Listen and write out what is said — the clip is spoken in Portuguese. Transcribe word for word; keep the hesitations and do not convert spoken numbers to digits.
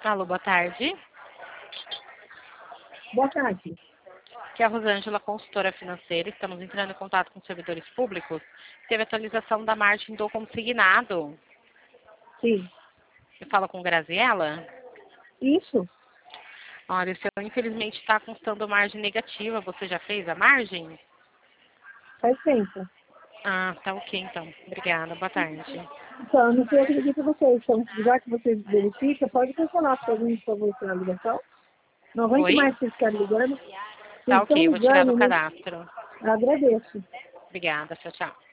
Alô, boa tarde. Boa tarde. Aqui é a Rosângela, consultora financeira. Estamos entrando em contato com servidores públicos. Teve atualização da margem do consignado. Sim. Eu falo com Graziela? Isso? Olha, o senhor infelizmente está constando margem negativa. Você já fez a margem? Faz tempo. Ah, tá ok então. Obrigada. Boa tarde. Então, não sei o que eu dizer para vocês. Então, já que você verifica, pode cancelar para mim, por favor, a ligação. Não aguento Oi? mais vocês ficarem ligando. Tá Vocês estão ok, eu vou tirar do ligando, né? cadastro. Agradeço. Obrigada. Tchau, tchau.